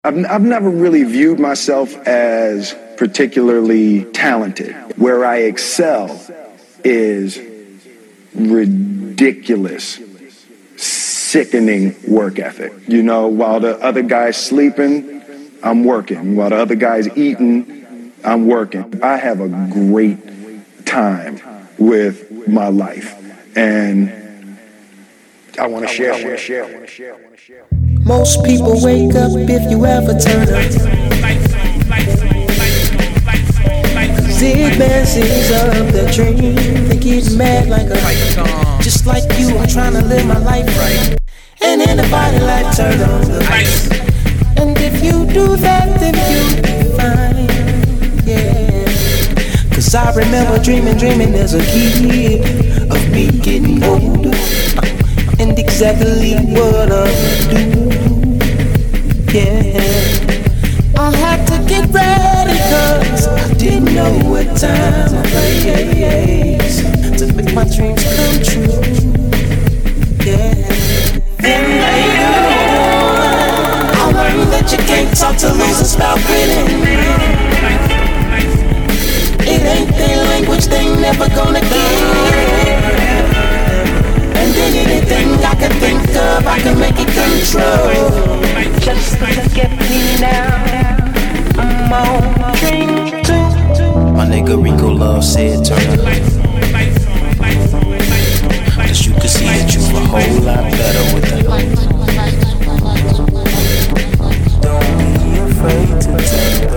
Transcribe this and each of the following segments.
I've never really viewed myself as particularly talented. Where I excel is ridiculous, sickening work ethic. You know, while the other guy's sleeping, I'm working. While the other guy's eating, I'm working. I have a great time with my life, and I want to share. Most people wake up if you ever turn up. It messes up their dream. They get mad like a just like you, I'm trying to live my life right. And anybody like turn on the lights. And if you do that, then you'll be fine. Yeah. Cause I remember dreaming as a kid of me getting older. And exactly what I would do. Yeah, I had to get ready cause I didn't know what time or place to make my dreams come true. Yeah. Then later on, I learned that you can't talk to losers about quitting. It ain't their language, they never gonna get. And then anything I can think of, I can make it come true. Just to get me now, I'm on drink too. My nigga Rico Love said turn up. Cause you could see that you a whole lot better with the light. Don't be afraid to take the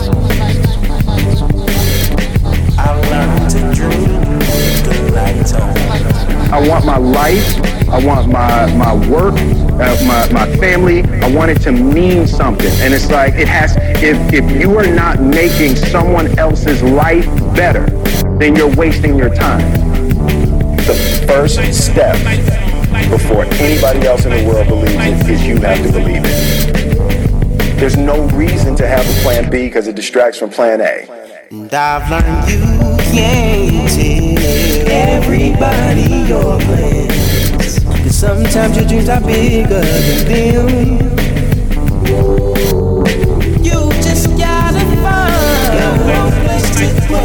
I learned to dream with the lights on. I want my life, I want my work, my family, I want it to mean something. And it's like, it has, if you are not making someone else's life better, then you're wasting your time. The first step before anybody else in the world believes it is you have to believe it. There's no reason to have a plan B because it distracts from plan A. And I've learned you can't tell everybody your plans. Cause sometimes your dreams are bigger than them. You just gotta find a place to go.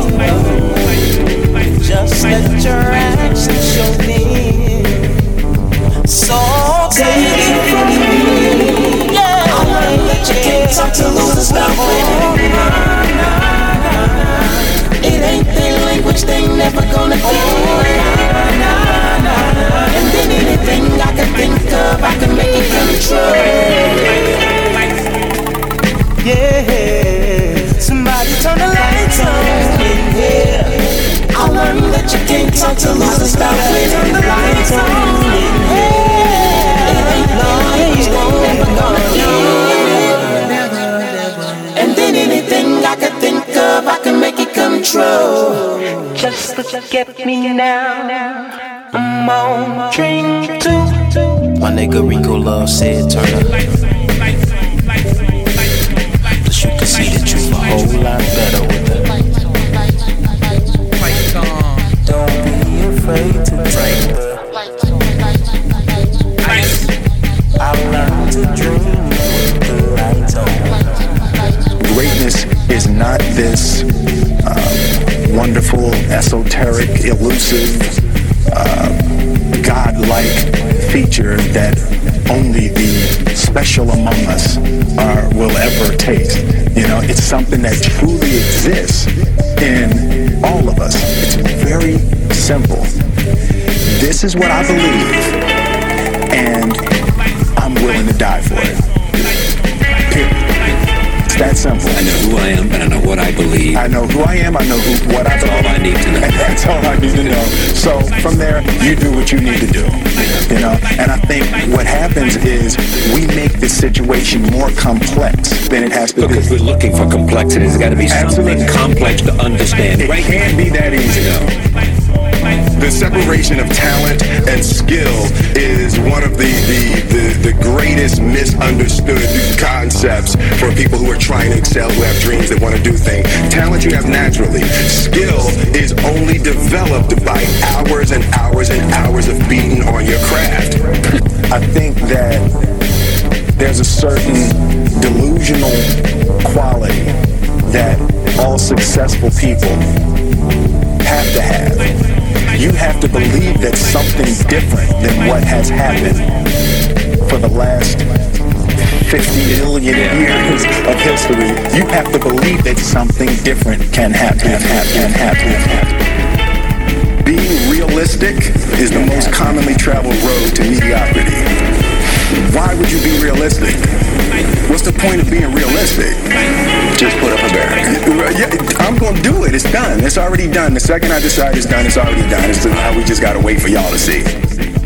Just let your actions show them. So take it from me. Yeah, I learned that you can't talk to losers about winning. It ain't their language, they never gonna get. And then anything I can think of, I can make it come true. Yeah, somebody turn the lights on. Yeah, I learned that you can't talk to losers about winning. Turn the lights on. Yeah, it ain't their language, they never gonna get. And then anything I can think of, I can make it come true. Just to get me now, I'm on drink too. My nigga Rico Love said turn up. Cause you can see that you a whole lot better with the don't be afraid to take the I learned to dream with the lights on. Greatness is not this wonderful, esoteric, elusive, God-like feature that only the special among us will ever taste. You know, it's something that truly exists in all of us. It's very simple. This is what I believe, and I'm willing to die for it. Period. It's that simple. I know who I am, and I know what I believe. I know who I am, I know what I believe. That's all I need to know. And that's all I need to know. So from there, you do what you need to do. You know, and I think what happens is we make this situation more complex than it has to be. Because we're looking for complexity. There's got to be something complex to understand. It can't be that easy. The separation of talent and skill is one of the greatest misunderstood concepts for people who are trying to excel, who have dreams, that want to do things. Talent you have naturally. Skill is only developed by hours and hours and hours of beating on your craft. I think that there's a certain delusional quality that all successful people have to have. You have to believe that something different than what has happened for the last 50 million years of history. You have to believe that something different can happen. Being realistic is the most commonly traveled road to mediocrity. Why would you be realistic? What's the point of being realistic? Just put up a barrier. Yeah, I'm gonna do it. It's done. It's already done. The second I decide it's done, it's already done. It's how we just gotta wait for y'all to see.